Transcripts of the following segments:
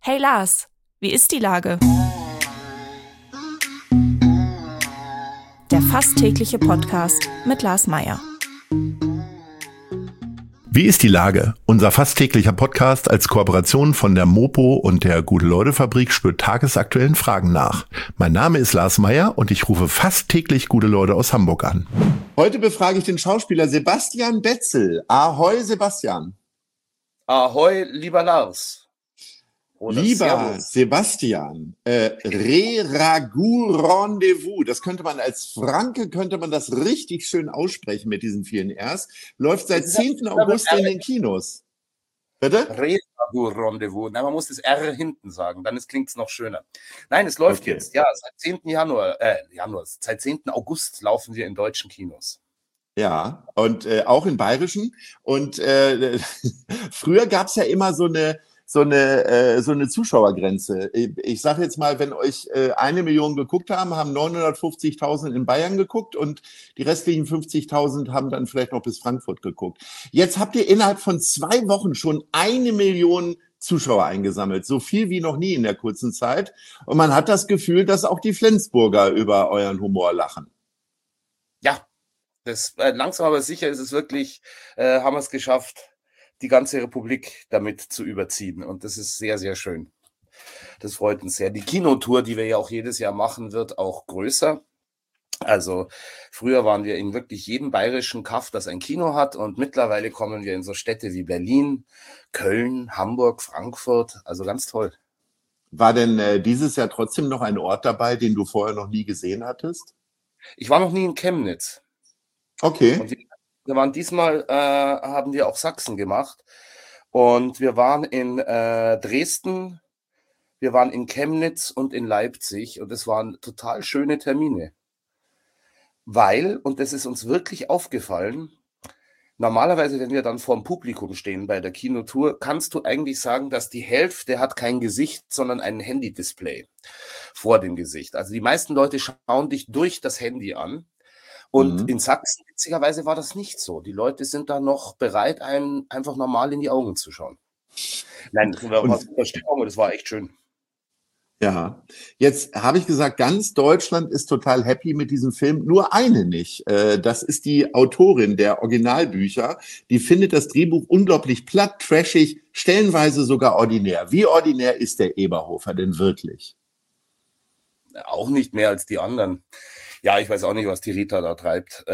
Hey Lars, wie ist die Lage? Der fast tägliche Podcast mit Lars Meyer. Wie ist die Lage? Unser fast täglicher Podcast als Kooperation von der Mopo und der Gute-Leute-Fabrik spürt tagesaktuellen Fragen nach. Mein Name ist Lars Meyer und ich rufe fast täglich gute Leute aus Hamburg an. Heute befrage ich den Schauspieler Sebastian Betzel. Ahoi, Sebastian. Ahoi, lieber Lars. Oder Lieber Servus. Sebastian, Re-Ragout-Rendezvous, das könnte man als Franke, das richtig schön aussprechen mit diesen vielen Rs, läuft seit 10. August in den Kinos. Bitte? Re-Ragout-Rendezvous. Nein, man muss das R hinten sagen, dann klingt es noch schöner. Nein, es läuft jetzt, ja, seit 10. seit 10. August laufen wir in deutschen Kinos. Ja, und auch in bayerischen. Und früher gab's ja immer so eine Zuschauergrenze. Ich sage jetzt mal, wenn euch 1 Million geguckt haben, haben 950.000 in Bayern geguckt und die restlichen 50.000 haben dann vielleicht noch bis Frankfurt geguckt. Jetzt habt ihr innerhalb von 2 Wochen schon 1 Million Zuschauer eingesammelt, so viel wie noch nie in der kurzen Zeit. Und man hat das Gefühl, dass auch die Flensburger über euren Humor lachen. Ja, das langsam aber sicher ist es wirklich, haben wir es geschafft, die ganze Republik damit zu überziehen. Und das ist sehr, sehr schön. Das freut uns sehr. Die Kinotour, die wir ja auch jedes Jahr machen, wird auch größer. Also früher waren wir in wirklich jedem bayerischen Kaff, das ein Kino hat. Und mittlerweile kommen wir in so Städte wie Berlin, Köln, Hamburg, Frankfurt. Also ganz toll. War denn dieses Jahr trotzdem noch ein Ort dabei, den du vorher noch nie gesehen hattest? Ich war noch nie in Chemnitz. Okay. Und wir waren diesmal, haben wir auch Sachsen gemacht. Und wir waren in Dresden, wir waren in Chemnitz und in Leipzig. Und es waren total schöne Termine. Weil, und das ist uns wirklich aufgefallen, normalerweise, wenn wir dann vorm Publikum stehen bei der Kinotour, kannst du eigentlich sagen, dass die Hälfte hat kein Gesicht, sondern ein Handy-Display vor dem Gesicht. Also die meisten Leute schauen dich durch das Handy an. Und in Sachsen, witzigerweise, war das nicht so. Die Leute sind da noch bereit, einem einfach normal in die Augen zu schauen. Nein, das war super Stimmung und das war echt schön. Ja, jetzt habe ich gesagt, ganz Deutschland ist total happy mit diesem Film, nur eine nicht. Das ist die Autorin der Originalbücher. Die findet das Drehbuch unglaublich platt, trashig, stellenweise sogar ordinär. Wie ordinär ist der Eberhofer denn wirklich? Auch nicht mehr als die anderen. Ja, ich weiß auch nicht, was die Rita da treibt.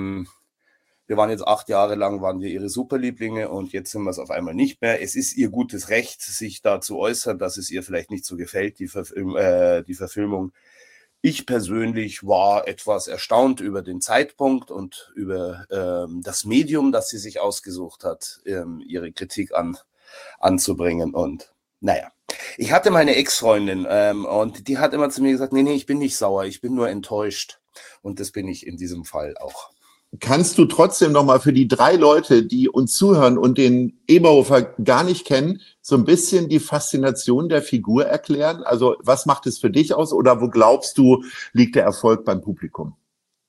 Wir waren jetzt 8 Jahre lang, waren wir ihre Superlieblinge und jetzt sind wir es auf einmal nicht mehr. Es ist ihr gutes Recht, sich da zu äußern, dass es ihr vielleicht nicht so gefällt, die Verfilmung. Ich persönlich war etwas erstaunt über den Zeitpunkt und über das Medium, das sie sich ausgesucht hat, ihre Kritik anzubringen. Und naja, ich hatte meine Ex-Freundin und die hat immer zu mir gesagt, nee, ich bin nicht sauer, ich bin nur enttäuscht. Und das bin ich in diesem Fall auch. Kannst du trotzdem noch mal für die 3 Leute, die uns zuhören und den Eberhofer gar nicht kennen, so ein bisschen die Faszination der Figur erklären? Also was macht es für dich aus oder wo glaubst du, liegt der Erfolg beim Publikum?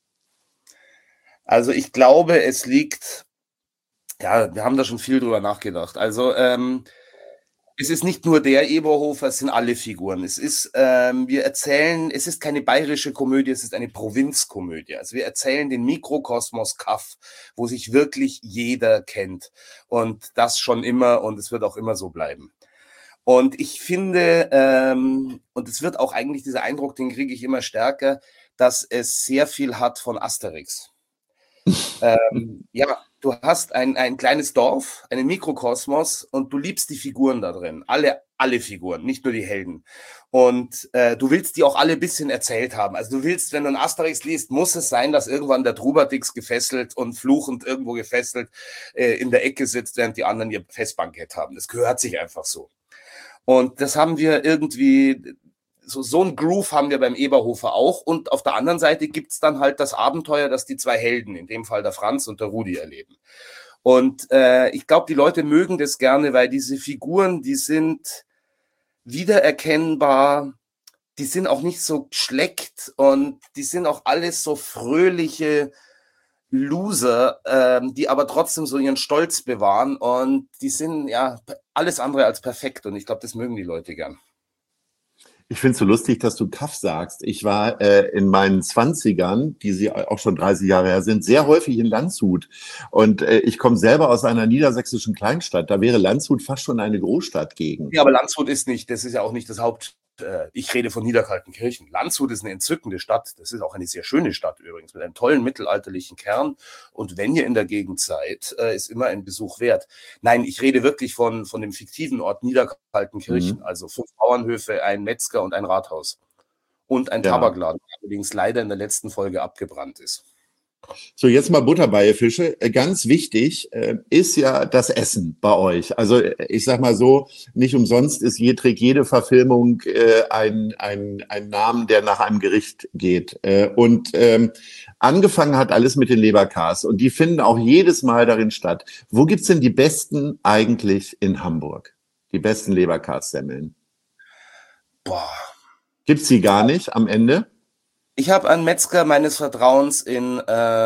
Also ich glaube, es liegt, ja, wir haben da schon viel drüber nachgedacht. Also es ist nicht nur der Eberhofer, es sind alle Figuren. Es ist, wir erzählen, es ist keine bayerische Komödie, es ist eine Provinzkomödie. Also wir erzählen den Mikrokosmos Kaff, wo sich wirklich jeder kennt. Und das schon immer und es wird auch immer so bleiben. Und ich finde, und es wird auch eigentlich dieser Eindruck, den kriege ich immer stärker, dass es sehr viel hat von Asterix. Ja, du hast ein kleines Dorf, einen Mikrokosmos und du liebst die Figuren da drin. Alle Figuren, nicht nur die Helden. Und du willst die auch alle ein bisschen erzählt haben. Also du willst, wenn du einen Asterix liest, muss es sein, dass irgendwann der Trubadix gefesselt und fluchend irgendwo gefesselt in der Ecke sitzt, während die anderen ihr Festbankett haben. Das gehört sich einfach so. Und das haben wir irgendwie, so ein Groove haben wir beim Eberhofer auch. Und auf der anderen Seite gibt's dann halt das Abenteuer, das die 2 Helden, in dem Fall der Franz und der Rudi, erleben. Und ich glaube, die Leute mögen das gerne, weil diese Figuren, die sind wiedererkennbar, die sind auch nicht so schleckt und die sind auch alles so fröhliche, Loser, die aber trotzdem so ihren Stolz bewahren und die sind ja alles andere als perfekt und ich glaube, das mögen die Leute gern. Ich finde es so lustig, dass du Kaff sagst. Ich war in meinen Zwanzigern, die sie auch schon 30 Jahre her sind, sehr häufig in Landshut. Und ich komme selber aus einer niedersächsischen Kleinstadt. Da wäre Landshut fast schon eine Großstadtgegend. Ja, aber Landshut ist nicht, das ist ja auch nicht das ich rede von Niederkaltenkirchen. Landshut ist eine entzückende Stadt. Das ist auch eine sehr schöne Stadt übrigens, mit einem tollen mittelalterlichen Kern. Und wenn ihr in der Gegend seid, ist immer ein Besuch wert. Nein, ich rede wirklich von dem fiktiven Ort Niederkaltenkirchen. Also 5 Bauernhöfe, ein Metzger und ein Rathaus. Und ein Tabakladen, der allerdings leider in der letzten Folge abgebrannt ist. So, jetzt mal Butter bei die Fische. Ganz wichtig ist ja das Essen bei euch. Also ich sag mal so, nicht umsonst trägt jede Verfilmung ein Namen, der nach einem Gericht geht. Angefangen hat alles mit den Leberkas und die finden auch jedes Mal darin statt. Wo gibt's denn die besten eigentlich in Hamburg? Die besten Leberkas-Semmeln? Boah. Gibt's die gar nicht am Ende? Ich habe einen Metzger meines Vertrauens in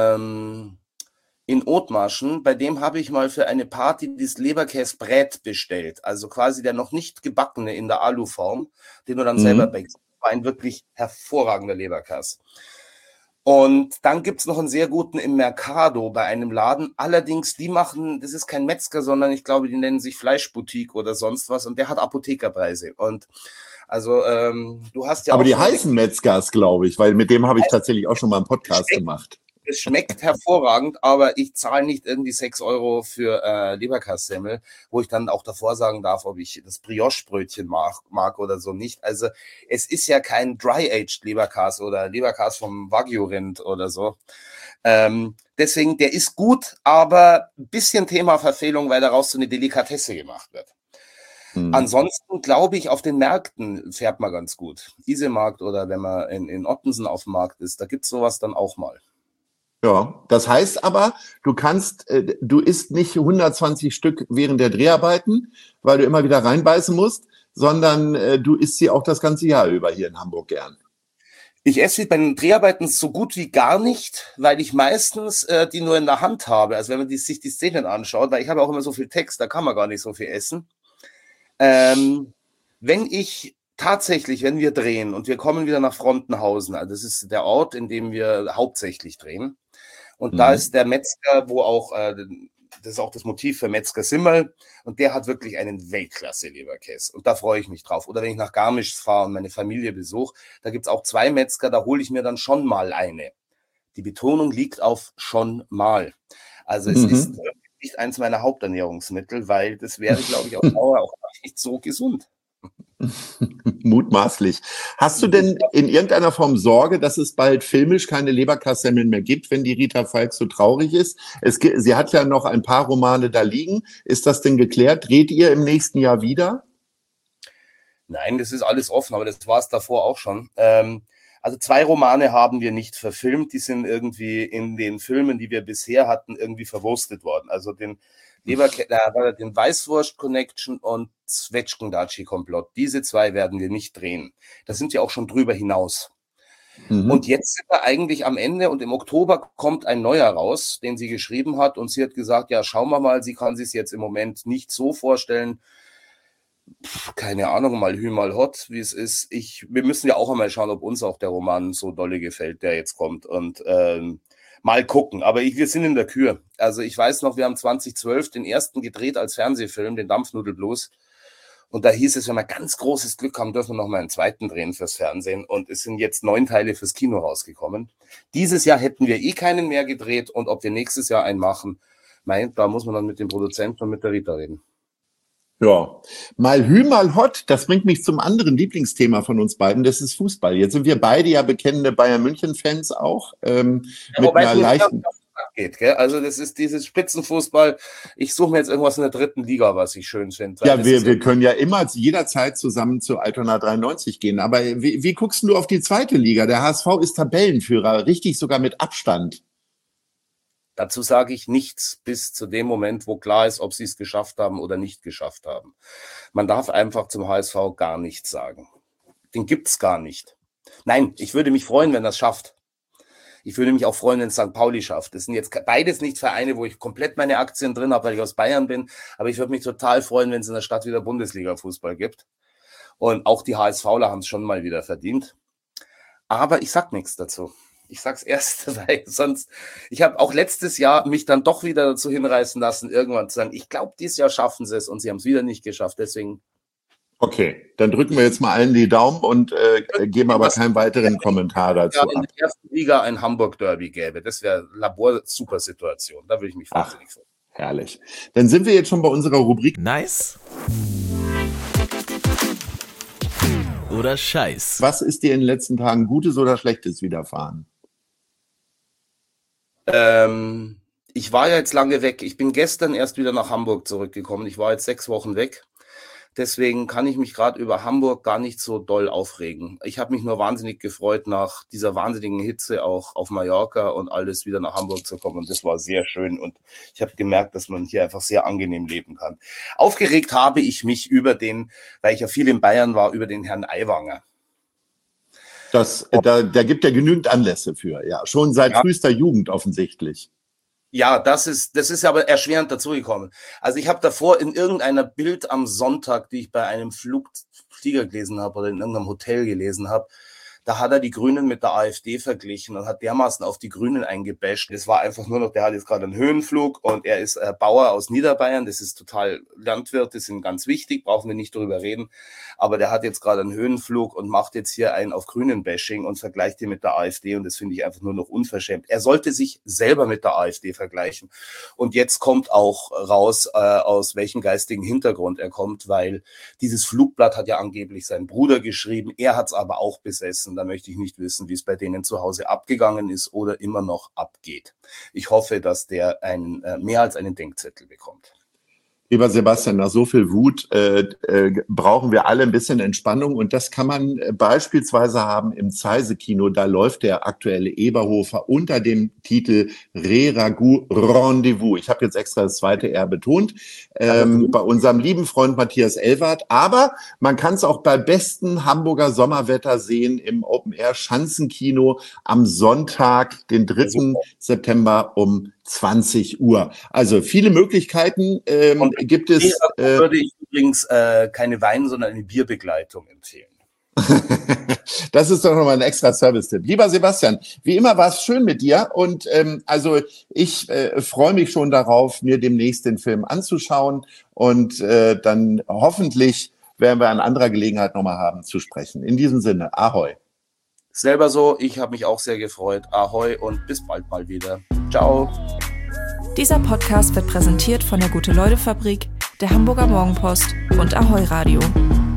Othmarschen, bei dem habe ich mal für eine Party das Leberkäsbrät bestellt, also quasi der noch nicht gebackene in der Aluform, den du dann selber backst. War ein wirklich hervorragender Leberkäs. Und dann gibt's noch einen sehr guten im Mercado bei einem Laden. Allerdings, die machen, das ist kein Metzger, sondern ich glaube, die nennen sich Fleischboutique oder sonst was und der hat Apothekerpreise. Und also du hast ja aber auch die heißen Metzgers, glaube ich, weil mit dem habe ich tatsächlich auch schon mal einen Podcast gemacht. Es schmeckt hervorragend, aber ich zahle nicht irgendwie 6 Euro für Leberkassemmel, wo ich dann auch davor sagen darf, ob ich das Brioche-Brötchen mag oder so nicht. Also es ist ja kein Dry-Aged Leberkas oder Leberkas vom Wagyu-Rind oder so. Deswegen, der ist gut, aber ein bisschen Thema Verfehlung, weil daraus so eine Delikatesse gemacht wird. Ansonsten glaube ich, auf den Märkten fährt man ganz gut. Isemarkt oder wenn man in Ottensen auf dem Markt ist, da gibt's sowas dann auch mal. Ja, das heißt aber, du isst nicht 120 Stück während der Dreharbeiten, weil du immer wieder reinbeißen musst, sondern du isst sie auch das ganze Jahr über hier in Hamburg gern. Ich esse sie bei den Dreharbeiten so gut wie gar nicht, weil ich meistens die nur in der Hand habe. Also wenn man sich die Szenen anschaut, weil ich habe auch immer so viel Text, da kann man gar nicht so viel essen. Wenn wir drehen und wir kommen wieder nach Frontenhausen, also das ist der Ort, in dem wir hauptsächlich drehen. Und da ist der Metzger, wo auch, das ist auch das Motiv für Metzger Simmel, und der hat wirklich einen Weltklasse-Leberkäse. Und da freue ich mich drauf. Oder wenn ich nach Garmisch fahre und meine Familie besuche, da gibt's auch 2 Metzger, da hole ich mir dann schon mal eine. Die Betonung liegt auf schon mal. Also es ist nicht eins meiner Haupternährungsmittel, weil das wäre, glaube ich, auf Dauer auch nicht so gesund. Mutmaßlich. Hast du denn in irgendeiner Form Sorge, dass es bald filmisch keine Leberkassemmeln mehr gibt, wenn die Rita Falk so traurig ist? Sie hat ja noch ein paar Romane da liegen. Ist das denn geklärt? Dreht ihr im nächsten Jahr wieder? Nein, das ist alles offen, aber das war es davor auch schon. Also 2 Romane haben wir nicht verfilmt, die sind irgendwie in den Filmen, die wir bisher hatten, irgendwie verwurstet worden. Also den Weißwurst Connection und Zwetschgendatschi Komplott. Diese 2 werden wir nicht drehen. Da sind wir auch schon drüber hinaus. Und jetzt sind wir eigentlich am Ende und im Oktober kommt ein neuer raus, den sie geschrieben hat und sie hat gesagt, ja, schauen wir mal, sie kann sich es jetzt im Moment nicht so vorstellen. Keine Ahnung, mal Hü, mal Hot, wie es ist. Wir müssen ja auch einmal schauen, ob uns auch der Roman so dolle gefällt, der jetzt kommt und mal gucken. Aber wir sind in der Kür. Also ich weiß noch, wir haben 2012 den ersten gedreht als Fernsehfilm, den Dampfnudelblues. Und da hieß es, wenn wir ganz großes Glück haben, dürfen wir noch mal einen zweiten drehen fürs Fernsehen. Und es sind jetzt 9 Teile fürs Kino rausgekommen. Dieses Jahr hätten wir keinen mehr gedreht. Und ob wir nächstes Jahr einen machen, da muss man dann mit dem Produzenten und mit der Rita reden. Ja, mal Hü, mal Hot, das bringt mich zum anderen Lieblingsthema von uns beiden, das ist Fußball. Jetzt sind wir beide ja bekennende Bayern-München-Fans auch. Mit einer leichten... Geht, gell? Also das ist dieses Spitzenfußball. Ich suche mir jetzt irgendwas in der 3. Liga, was ich schön finde. Ja, wir können ja immer jederzeit zusammen zu Altona 93 gehen. Aber wie guckst du auf die 2. Liga? Der HSV ist Tabellenführer, richtig sogar mit Abstand. Dazu sage ich nichts bis zu dem Moment, wo klar ist, ob sie es geschafft haben oder nicht geschafft haben. Man darf einfach zum HSV gar nichts sagen. Den gibt's gar nicht. Nein, ich würde mich freuen, wenn das schafft. Ich würde mich auch freuen, wenn es St. Pauli schafft. Das sind jetzt beides nicht Vereine, wo ich komplett meine Aktien drin habe, weil ich aus Bayern bin. Aber ich würde mich total freuen, wenn es in der Stadt wieder Bundesliga-Fußball gibt. Und auch die HSVler haben es schon mal wieder verdient. Aber ich sag nichts dazu. Ich sag's erst, weil sonst, ich habe auch letztes Jahr mich dann doch wieder dazu hinreißen lassen, irgendwann zu sagen, ich glaube, dieses Jahr schaffen sie es und sie haben es wieder nicht geschafft. Deswegen. Okay, dann drücken wir jetzt mal allen die Daumen und geben aber keinen weiteren Kommentar dazu ab. In der ersten Liga ein Hamburg-Derby gäbe, das wäre Labor-Super-Situation. Da würde ich mich wahnsinnig freuen. Herrlich. Dann sind wir jetzt schon bei unserer Rubrik. Nice oder Scheiß. Was ist dir in den letzten Tagen Gutes oder Schlechtes widerfahren? Ich war ja jetzt lange weg. Ich bin gestern erst wieder nach Hamburg zurückgekommen. Ich war jetzt 6 Wochen weg. Deswegen kann ich mich gerade über Hamburg gar nicht so doll aufregen. Ich habe mich nur wahnsinnig gefreut, nach dieser wahnsinnigen Hitze auch auf Mallorca und alles wieder nach Hamburg zu kommen. Und das war sehr schön. Und ich habe gemerkt, dass man hier einfach sehr angenehm leben kann. Aufgeregt habe ich mich über weil ich ja viel in Bayern war, über den Herrn Aiwanger. Da gibt ja genügend Anlässe für, ja. Schon seit frühester Jugend offensichtlich. Ja, das ist aber erschwerend dazugekommen. Also ich habe davor in irgendeiner Bild am Sonntag, die ich bei einem Flieger gelesen habe oder in irgendeinem Hotel gelesen habe, da hat er die Grünen mit der AfD verglichen und hat dermaßen auf die Grünen eingebasht. Es war einfach nur noch, der hat jetzt gerade einen Höhenflug und er ist Bauer aus Niederbayern. Das ist total, Landwirte sind ganz wichtig, brauchen wir nicht drüber reden. Aber der hat jetzt gerade einen Höhenflug und macht jetzt hier einen auf Grünen-Bashing und vergleicht ihn mit der AfD und das finde ich einfach nur noch unverschämt. Er sollte sich selber mit der AfD vergleichen. Und jetzt kommt auch raus, aus welchem geistigen Hintergrund er kommt, weil dieses Flugblatt hat ja angeblich sein Bruder geschrieben. Er hat es aber auch besessen. Da möchte ich nicht wissen, wie es bei denen zu Hause abgegangen ist oder immer noch abgeht. Ich hoffe, dass der mehr als einen Denkzettel bekommt. Lieber Sebastian, nach so viel Wut brauchen wir alle ein bisschen Entspannung und das kann man beispielsweise haben im Zeise-Kino. Da läuft der aktuelle Eberhofer unter dem Titel Re-Ragout Rendezvous. Ich habe jetzt extra das zweite R betont, bei unserem lieben Freund Matthias Elwart. Aber man kann es auch bei bestem Hamburger Sommerwetter sehen im Open-Air-Schanzenkino am Sonntag, den 3. September um 20 Uhr. Also viele Möglichkeiten gibt es. Würde ich übrigens keine Wein, sondern eine Bierbegleitung empfehlen. Das ist doch nochmal ein extra Service-Tipp. Lieber Sebastian, wie immer war es schön mit dir und also ich freue mich schon darauf, mir demnächst den Film anzuschauen und dann hoffentlich werden wir an anderer Gelegenheit nochmal haben zu sprechen. In diesem Sinne, Ahoi. Selber so, ich habe mich auch sehr gefreut. Ahoi und bis bald mal wieder. Ciao. Dieser Podcast wird präsentiert von der Gute-Leute-Fabrik, der Hamburger Morgenpost und Ahoi Radio.